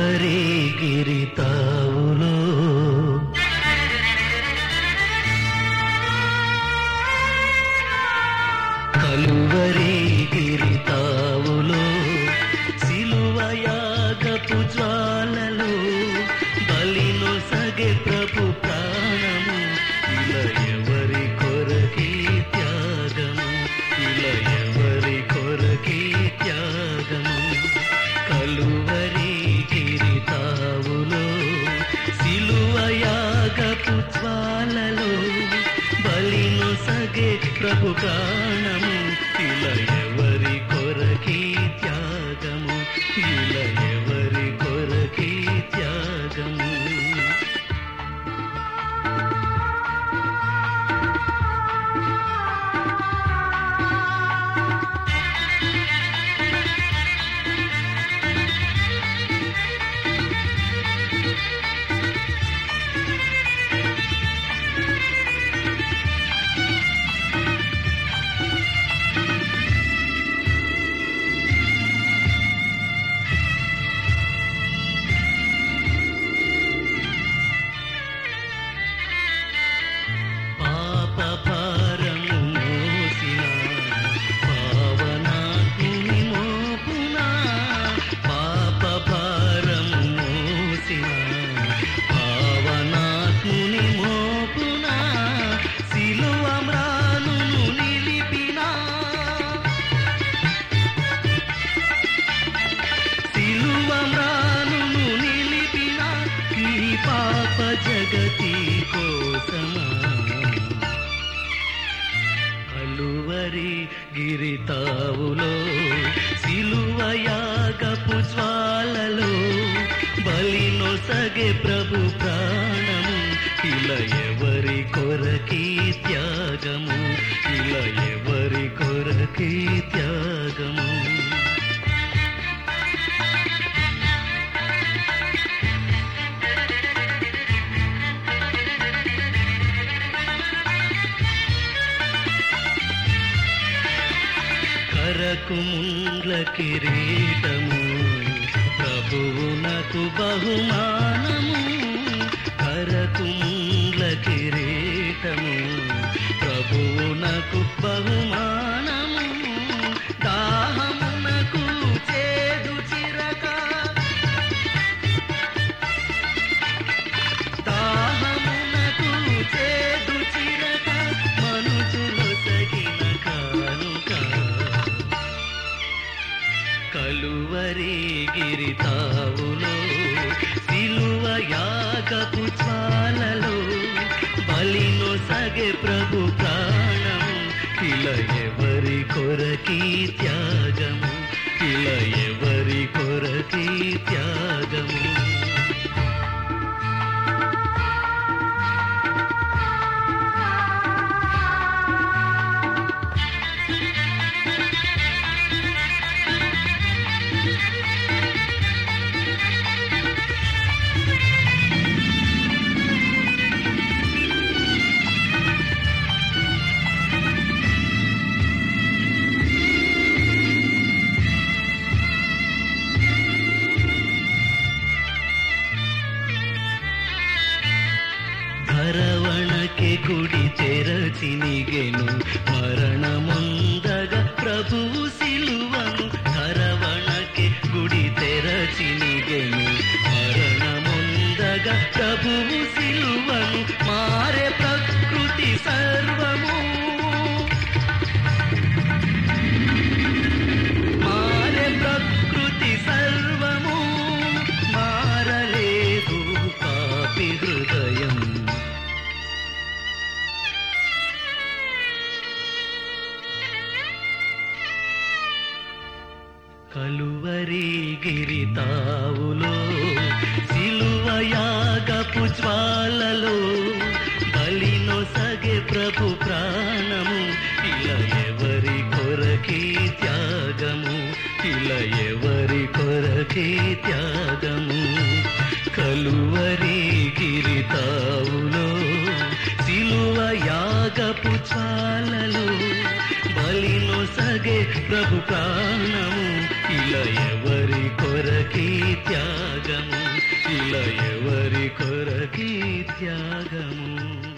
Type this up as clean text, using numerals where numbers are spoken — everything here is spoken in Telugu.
కలువరి గిరితావులో కలువరి గిరితావులో సిలువయాగపు జ్వాలలో బలినొసగే ప్రభు ప్రాణము ఇలా ఎవరి కొరకి త్యాగము ఇలా ఎవరి కొరకి త్యాగము కలువరి గిరితావులో సిలువయాగపు జ్వాలలో బలినొసగే ప్రభు ప్రాణము ఇలా ఎవరి కొరకి త్యాగము ఇలా ఎవరి కొరకి త్యాగము జగతి కోసమా కలువరి గిరితావులో సిలువయాగపు జ్వాలలో బలినొసగే ప్రభు ప్రాణము ఇలా ఎవరి కొరకి త్యాగము ఇలా ఎవరి కొరకి త్యాగము కరకు ముండ్ల కిరీటము ప్రభువునకు బహుమానము కరకు ముండ్ల కిరీటము ప్రభువునకు బహుమానము దాహమునకు చేదు చిరక దాహమునకు చేదు చిరక మనుషులు తగిన కానుక కలువరి గిరితావులో సిలువయాగపు జ్వాలలో బలినొసగే ప్రభు ప్రాణము ఇలా ఎవరి కొరకి త్యాగము ఇలా ఎవరి కొరకి త్యాగము ధరవణకే గుడి తెరచి నిగెను మరణముందగ ప్రభువు సిలువను ధరవణకే గుడి తెరచి నిగెను మరణముందగ ప్రభువు సిలువను మారే ప్రకృతి సర్వము మారే ప్రకృతి సర్వము మారలేదు పాపి హృదయం కలువరి గిరితావులో సిలువయాగపు జ్వాలలో బలినొసగే ప్రభు ప్రాణము ఇలా ఎవరి కొరకి త్యాగము ఇలా ఎవరి కొరకి త్యాగము కలువరి గిరితావులో సిలువయాగపు జ్వాలలో బలినొసగే ప్రభు ప్రాణము ఇలా ఎవరి కొరకి త్యాగము కొరకి త్యాగము.